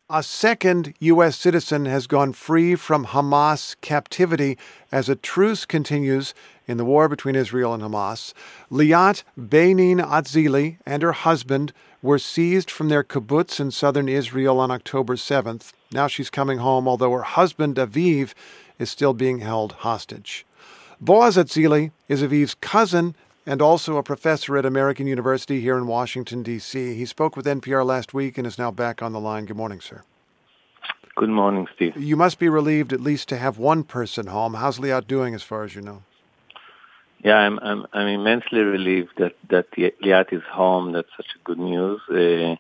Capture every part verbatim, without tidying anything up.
A second U S citizen has gone free from Hamas captivity as a truce continues in the war between Israel and Hamas. Liat Benin Atzili and her husband were seized from their kibbutz in southern Israel on October seventh. Now she's coming home, although her husband, Aviv, is still being held hostage. Boaz Atzili is Aviv's cousin and also a professor at American University here in Washington, D C He spoke with N P R last week and is now back on the line. Good morning, sir. Good morning, Steve. You must be relieved at least to have one person home. How's Liat doing as far as you know? Yeah, I'm I'm, I'm immensely relieved that, that Liat is home. That's such a good news. Uh,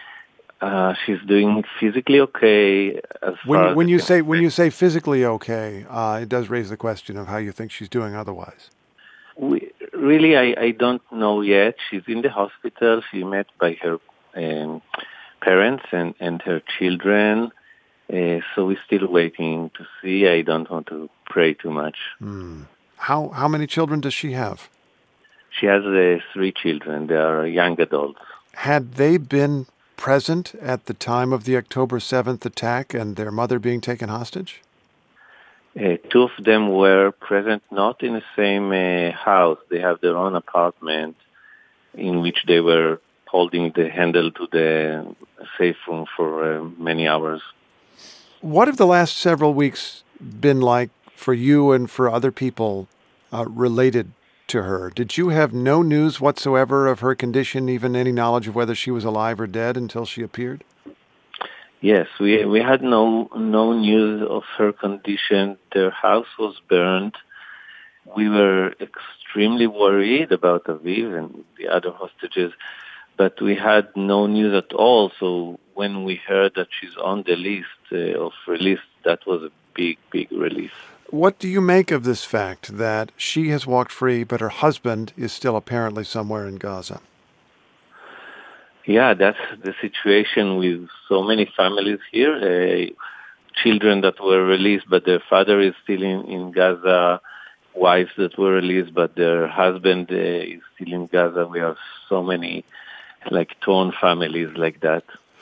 uh, she's doing physically okay. As when far when as you say when you say physically okay, uh, it does raise the question of how you think she's doing otherwise. We, really, I, I don't know yet. She's in the hospital. She met by her um, parents and, and her children. Uh, so we're still waiting to see. I don't want to pray too much. Mm. How how many children does she have? She has uh, three children. They are young adults. Had they been present at the time of the October seventh attack and their mother being taken hostage? Uh, two of them were present, not in the same uh, house. They have their own apartment in which they were holding the handle to the safe room for uh, many hours. What have the last several weeks been like for you and for other people uh, related to her? Did you have no news whatsoever of her condition, even any knowledge of whether she was alive or dead until she appeared? Yes, we we had no no news of her condition. Their house was burned. We were extremely worried about Aviv and the other hostages, but we had no news at all. So when we heard that she's on the list uh, of release, that was a big, big relief. What do you make of this fact that she has walked free, but her husband is still apparently somewhere in Gaza? Yeah, that's the situation with so many families here. Uh, children that were released, but their father is still in, in Gaza. Wives that were released, but their husband uh, is still in Gaza. We have so many, like, torn families like that.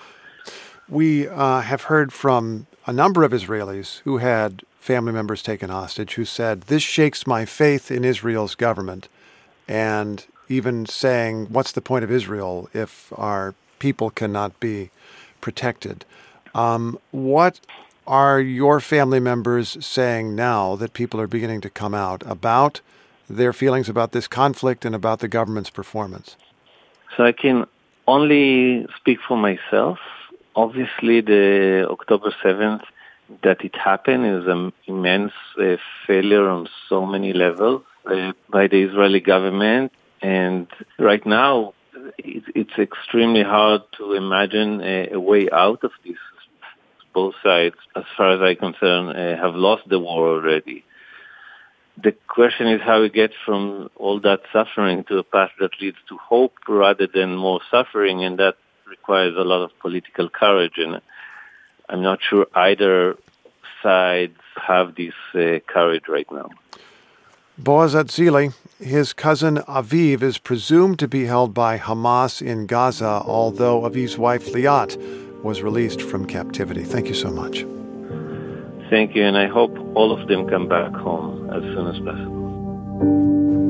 We uh, have heard from a number of Israelis who had family members taken hostage who said, this shakes my faith in Israel's government, and even saying, what's the point of Israel if our people cannot be protected? Um, what are your family members saying now that people are beginning to come out about their feelings about this conflict and about the government's performance? So I can only speak for myself. Obviously, the October seventh, that it happened is an immense uh, failure on so many levels uh, by the Israeli government. And right now, it, it's extremely hard to imagine a, a way out of this. Both sides, as far as I'm concerned, uh, have lost the war already. The question is how we get from all that suffering to a path that leads to hope rather than more suffering, and that requires a lot of political courage. And I'm not sure either sides have this uh, courage right now. Boaz Atzili, his cousin Aviv is presumed to be held by Hamas in Gaza, although Aviv's wife Liat was released from captivity. Thank you so much. Thank you, and I hope all of them come back home as soon as possible.